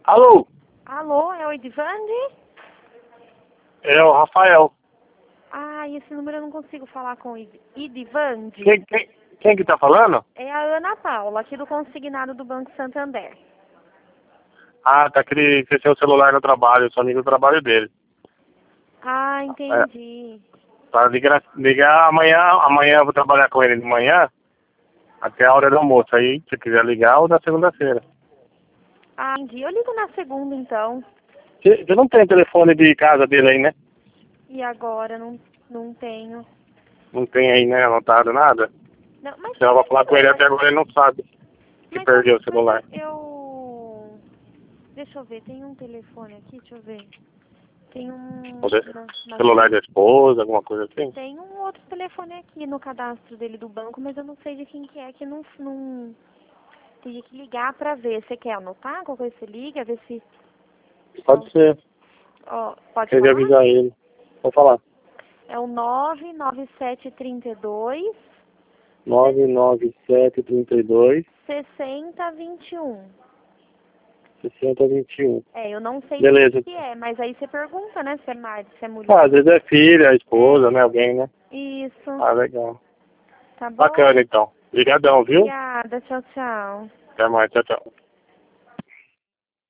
Alô, Alô, é o Edvande? é o Rafael. Ah, esse número eu não consigo falar com o Edvande. Quem que tá falando? É a Ana Paula, aqui do consignado do Banco Santander. Ah, tá que ele esqueceu o celular no trabalho, eu sou amigo do trabalho dele. Ah, É, entendi. pra ligar amanhã eu vou trabalhar com ele de manhã, até a hora do almoço. Aí, se quiser ligar, ou na segunda-feira. Ah, entendi. Eu ligo na segunda, então. Você não tem o telefone de casa dele aí, né? E agora? Não tenho. Não tem aí, né? Anotado nada? Não, mas Se ela vai tem, falar com ele até agora, ele não sabe que mas perdeu o celular. Deixa eu ver, tem um telefone aqui, deixa eu ver. Tem um... Você, na celular da esposa, alguma coisa assim? Tem um outro telefone aqui no cadastro dele do banco, mas eu não sei de quem que é, que não... Teria que ligar pra ver. Você quer anotar? Qual coisa você liga? Ver se... Pode ser. Ó, pode Queria falar? avisar ele. Vou falar. É o 99732 99732 6021. 6021. É, eu não sei de Beleza. quem que é, mas aí você pergunta, né, se é marido, se é mulher. Ah, às vezes é filha, esposa, né? Alguém, né? Isso. Ah, legal. Tá bom? Bacana, então. Obrigadão, viu? Obrigada. Tchau, tchau. Até mais. Tchau, tchau.